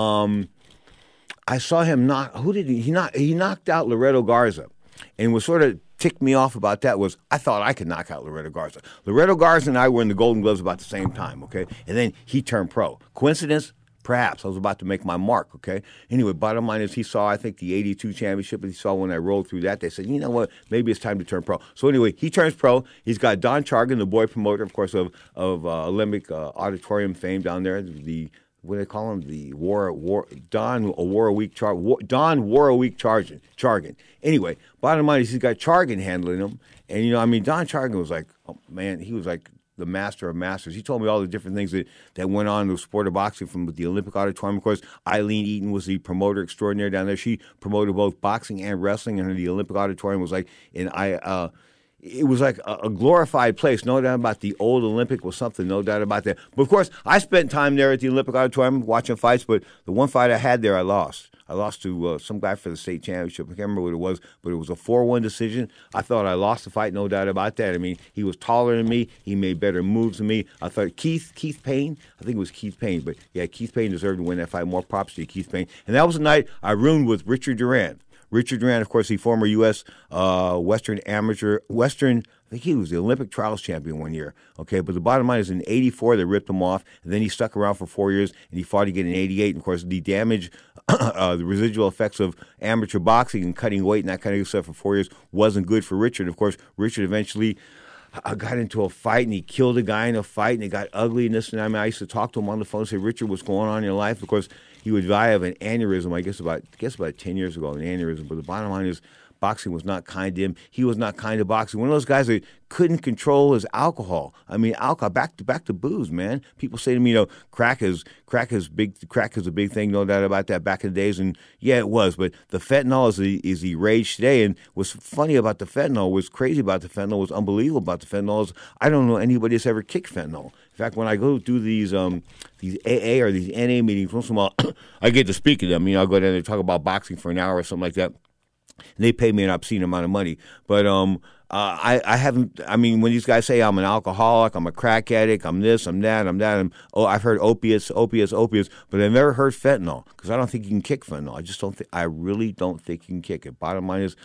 I saw him knock. Who did he knock? He knocked out Loreto Garza, and was sort of ticked me off about that was I thought I could knock out Loreto Garza. Loreto Garza and I were in the Golden Gloves about the same time, okay? And then he turned pro. Coincidence? Perhaps. I was about to make my mark, okay? Anyway, bottom line is he saw, I think, the 82 championship, and he saw when I rolled through that, they said, you know what, maybe it's time to turn pro. So anyway, he turns pro. He's got Don Chargan, the boy promoter, of course, of Olympic Auditorium fame down there, what do they call him? Don wore a week Chargan. Anyway, bottom line is he's got Chargan handling him. And, Don Chargan was like, oh, man, he was like the master of masters. He told me all the different things that went on in the sport of boxing from the Olympic Auditorium. Of course, Eileen Eaton was the promoter extraordinaire down there. She promoted both boxing and wrestling, and the Olympic Auditorium was like, it was like a glorified place. No doubt about the old Olympic was something, no doubt about that. But, of course, I spent time there at the Olympic Auditorium watching fights, but the one fight I had there, I lost. I lost to some guy for the state championship. I can't remember what it was, but it was a 4-1 decision. I thought I lost the fight, no doubt about that. I mean, he was taller than me. He made better moves than me. I thought Keith Payne, I think it was Keith Payne, but yeah, Keith Payne deserved to win that fight. More props to Keith Payne. And that was the night I ruined with Richard Durant. Richard Durant, of course, the former U.S. Western, I think he was the Olympic trials champion one year. Okay, but the bottom line is in '84 they ripped him off, and then he stuck around for 4 years, and he fought again in '88. And of course, the damage, the residual effects of amateur boxing and cutting weight and that kind of stuff for 4 years wasn't good for Richard. Of course, Richard eventually got into a fight, and he killed a guy in a fight, and it got ugly and this and that. I mean, I used to talk to him on the phone and say, Richard, what's going on in your life? Of course, he would die of an aneurysm, I guess about 10 years ago, an aneurysm. But the bottom line is boxing was not kind to him. He was not kind to boxing. One of those guys that couldn't control his alcohol. I mean, alcohol, back to booze, man. People say to me, crack is a big thing, no doubt about that back in the days. And yeah, it was. But the fentanyl is the rage today. And what's funny about the fentanyl, what's crazy about the fentanyl, what's unbelievable about the fentanyl is I don't know anybody that's ever kicked fentanyl. In fact, when I go do these AA or these NA meetings, once in a while, I get to speak to them. I'll go down there and talk about boxing for an hour or something like that. And they pay me an obscene amount of money. But I haven't, when these guys say I'm an alcoholic, I'm a crack addict, I'm this, I'm that, I've heard opiates, but I've never heard fentanyl because I don't think you can kick fentanyl. I really don't think you can kick it. Bottom line is,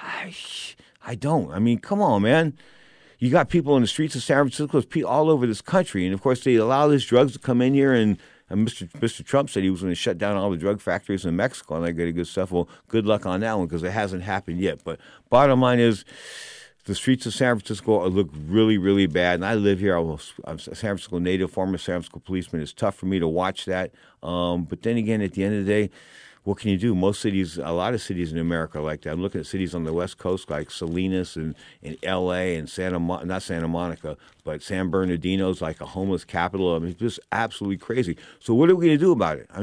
I don't. Come on, man. You got people in the streets of San Francisco, all over this country, and of course they allow these drugs to come in here, and Mr. Trump said he was going to shut down all the drug factories in Mexico, and I get good stuff. Well, good luck on that one because it hasn't happened yet. But bottom line is, the streets of San Francisco look really, really bad. And I live here. I'm a San Francisco native, former San Francisco policeman. It's tough for me to watch that. But then again, at the end of the day, what can you do? A lot of cities in America are like that. I'm looking at cities on the West Coast like Salinas and L.A. and not Santa Monica, but San Bernardino's like a homeless capital. It's just absolutely crazy. So what are we going to do about it?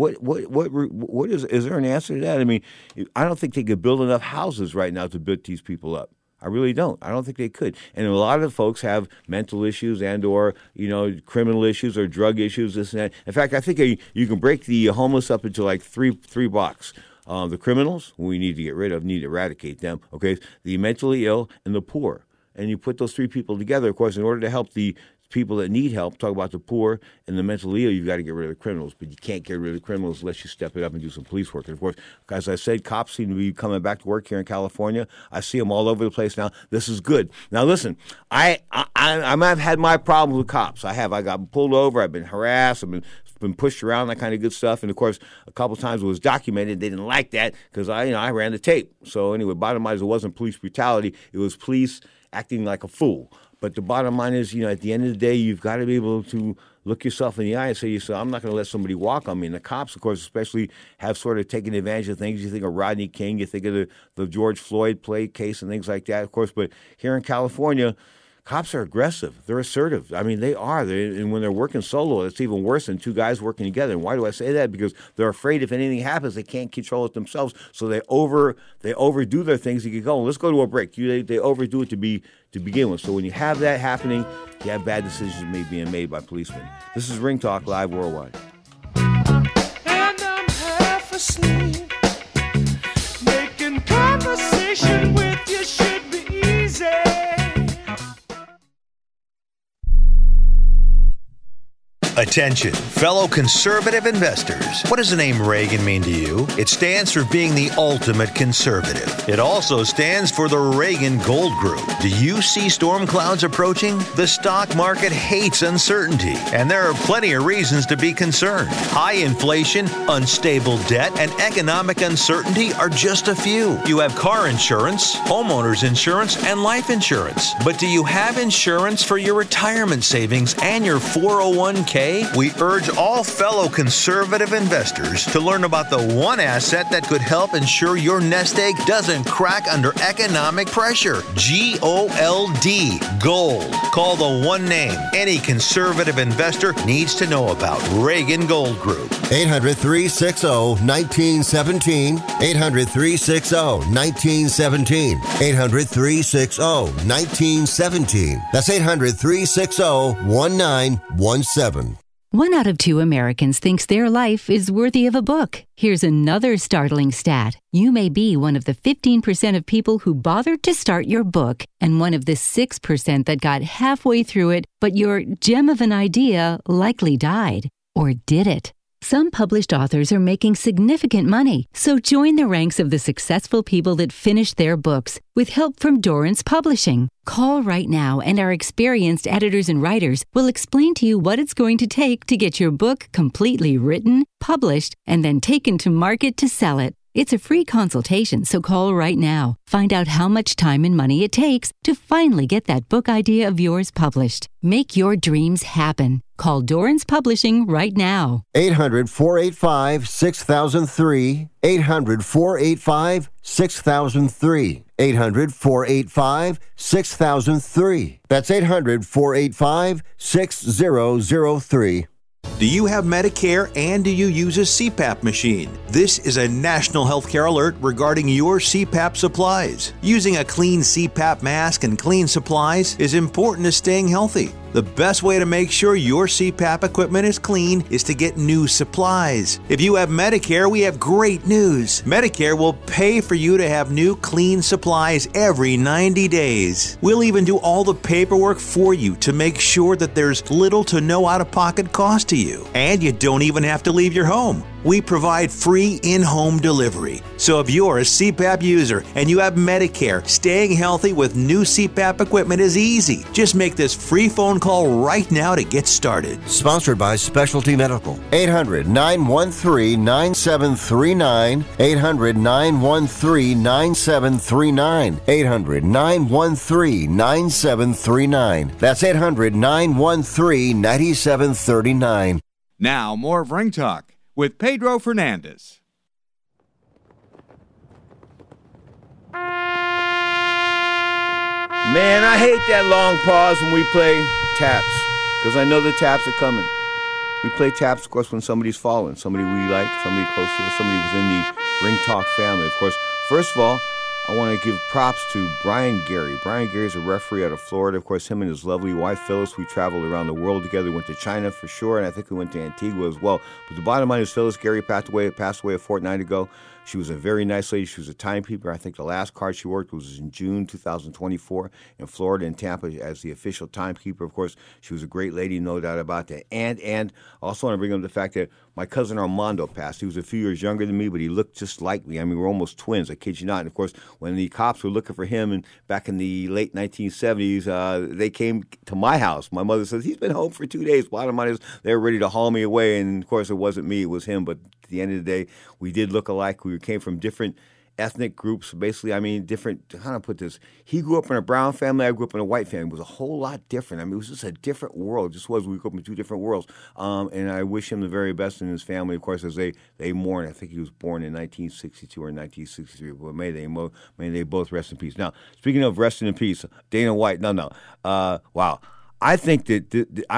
What is there an answer to that? I don't think they could build enough houses right now to build these people up. I really don't. I don't think they could. And a lot of folks have mental issues and or, criminal issues or drug issues, this and that. In fact, I think you can break the homeless up into like three blocks. The criminals, we need to get rid of, need to eradicate them, okay? The mentally ill and the poor. And you put those three people together, of course, in order to help the people that need help, talk about the poor and the mentally ill, you've got to get rid of the criminals. But you can't get rid of the criminals unless you step it up and do some police work. And, of course, as I said, cops seem to be coming back to work here in California. I see them all over the place now. This is good. Now, listen, I've had my problems with cops. I have. I got pulled over. I've been harassed. I've been pushed around, that kind of good stuff. And, of course, a couple of times it was documented. They didn't like that because I ran the tape. So, anyway, bottom line is it wasn't police brutality. It was police acting like a fool. But the bottom line is, at the end of the day, you've got to be able to look yourself in the eye and say to yourself, I'm not going to let somebody walk on me. And the cops, of course, especially have sort of taken advantage of things. You think of Rodney King, you think of the George Floyd case and things like that, of course. But here in California, cops are aggressive. They're assertive. They are. And when they're working solo, it's even worse than two guys working together. And why do I say that? Because they're afraid if anything happens, they can't control it themselves. So they overdo their things. You can go, let's go to a break. They overdo it to begin with. So when you have that happening, you have bad decisions being made by policemen. This is Ring Talk Live Worldwide. And I'm half asleep. Making conversation with you should be easy. Attention, fellow conservative investors. What does the name Reagan mean to you? It stands for being the ultimate conservative. It also stands for the Reagan Gold Group. Do you see storm clouds approaching? The stock market hates uncertainty, and there are plenty of reasons to be concerned. High inflation, unstable debt, and economic uncertainty are just a few. You have car insurance, homeowners insurance, and life insurance. But do you have insurance for your retirement savings and your 401k? Today, we urge all fellow conservative investors to learn about the one asset that could help ensure your nest egg doesn't crack under economic pressure. GOLD. Gold. Call the one name any conservative investor needs to know about. Reagan Gold Group. 800-360-1917. 800-360-1917. 800-360-1917. That's 800-360-1917. 1 out of 2 Americans thinks their life is worthy of a book. Here's another startling stat. You may be one of the 15% of people who bothered to start your book and one of the 6% that got halfway through it, but your gem of an idea likely died. Or did it? Some published authors are making significant money, so join the ranks of the successful people that finished their books with help from Dorrance Publishing. Call right now and our experienced editors and writers will explain to you what it's going to take to get your book completely written, published, and then taken to market to sell it. It's a free consultation, so call right now. Find out how much time and money it takes to finally get that book idea of yours published. Make your dreams happen. Call Dorrance Publishing right now. 800-485-6003. 800-485-6003. 800-485-6003. That's 800-485-6003. Do you have Medicare and do you use a CPAP machine? This is a national healthcare alert regarding your CPAP supplies. Using a clean CPAP mask and clean supplies is important to staying healthy. The best way to make sure your CPAP equipment is clean is to get new supplies. If you have Medicare, we have great news. Medicare will pay for you to have new clean supplies every 90 days. We'll even do all the paperwork for you to make sure that there's little to no out-of-pocket cost to you. And you don't even have to leave your home. We provide free in-home delivery. So if you're a CPAP user and you have Medicare, staying healthy with new CPAP equipment is easy. Just make this free phone call right now to get started. Sponsored by Specialty Medical. 800-913-9739. 800-913-9739. 800-913-9739. That's 800-913-9739. Now, more of Ring Talk with Pedro Fernandez. Man, I hate that long pause when we play taps, because I know the taps are coming. We play taps, of course, when somebody's fallen, somebody we like, somebody close to us, somebody within the Ring Talk family. Of course, first of all, I want to give props to Brian Gary. Brian Gary is a referee out of Florida. Of course, him and his lovely wife, Phyllis, we traveled around the world together. We went to China for sure, and I think we went to Antigua as well. But the bottom line is Phyllis Gary passed away a fortnight ago. She was a very nice lady. She was a timekeeper. I think the last card she worked was in June 2024 in Florida and Tampa as the official timekeeper. Of course, she was a great lady, no doubt about that. And I also want to bring up the fact that my cousin Armando passed. He was a few years younger than me, but he looked just like me. I mean, we're almost twins, I kid you not. And, of course, when the cops were looking for him and back in the late 1970s, they came to my house. My mother says, he's been home for 2 days. Bottom line is they were ready to haul me away. And, of course, it wasn't me. It was him. But at the end of the day, we did look alike. We came from different ethnic groups, basically. I mean, different, how to put this? He grew up in a brown family. I grew up in a white family. It was a whole lot different. I mean, it was just a different world. It just was. We grew up in two different worlds. And I wish him the very best in his family, of course, as they mourn. I think he was born in 1962 or 1963. But may they both rest in peace. Now, speaking of resting in peace, Dana White, wow. I think that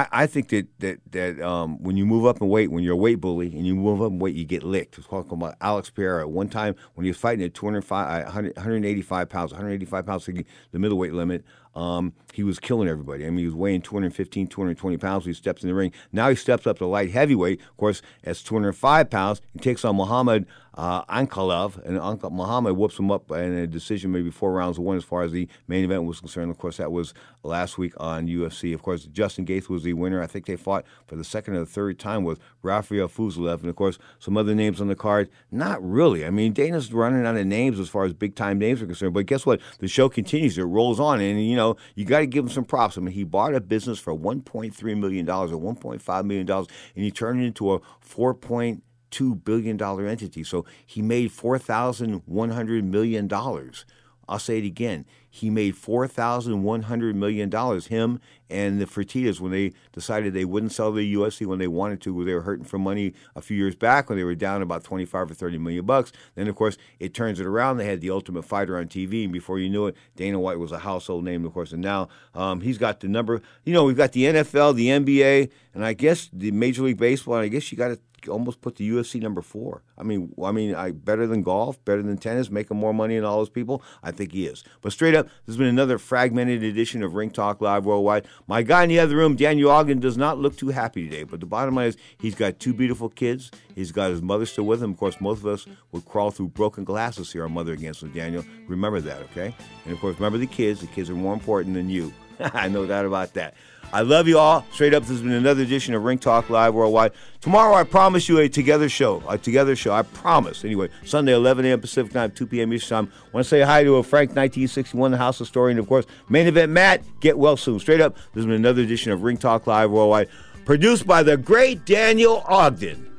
when you move up in weight, when you're a weight bully and you move up in weight, you get licked. It's talking about Alex Pereira. One time when he was fighting at 185 pounds, the middleweight limit, he was killing everybody. I mean, he was weighing 215, 220 pounds when he steps in the ring. Now he steps up to light heavyweight. Of course, at 205 pounds, he takes on Muhammad Ankalaev, and Muhammad whoops him up in a decision, maybe 4 rounds to 1 as far as the main event was concerned. Of course, that was last week on UFC. Of course, Justin Gaethje was the winner. I think they fought for the second or the third time with Rafael Fuzalev. And, of course, some other names on the card. Not really. I mean, Dana's running out of names as far as big-time names are concerned. But guess what? The show continues. It rolls on. And, you know, you got to give him some props. I mean, he bought a business for $1.3 million or $1.5 million, and he turned it into a $4.2 billion entity. So he made $4,100 million I'll say it again. He made $4,100 million, him and the Fertittas, when they decided they wouldn't sell the UFC when they wanted to, where they were hurting for money a few years back when they were down about 25 or 30 million bucks. Then, of course, it turns it around. They had The Ultimate Fighter on TV, and before you knew it, Dana White was a household name, of course. And now he's got the number. We've got the NFL, the NBA, and I guess the Major League Baseball, and I guess you got to almost put the UFC number 4. I mean, better than golf, better than tennis, making more money than all those people. I think he is. But straight up, this has been another fragmented edition of Ring Talk Live Worldwide. My guy in the other room, Daniel Ogden, does not look too happy today. But the bottom line is, he's got 2 beautiful kids. He's got his mother still with him. Of course, most of us would crawl through broken glass to see our mother again. So Daniel, remember that, okay? And of course, remember the kids. The kids are more important than you. I know that about that. I love you all. Straight up, this has been another edition of Ring Talk Live Worldwide. Tomorrow, I promise you a together show. I promise. Anyway, Sunday, 11 a.m. Pacific time, 2 p.m. Eastern time. I want to say hi to Frank 1961, the House of Story, and of course, Main Event Matt. Get well soon. Straight up, this has been another edition of Ring Talk Live Worldwide, produced by the great Daniel Ogden.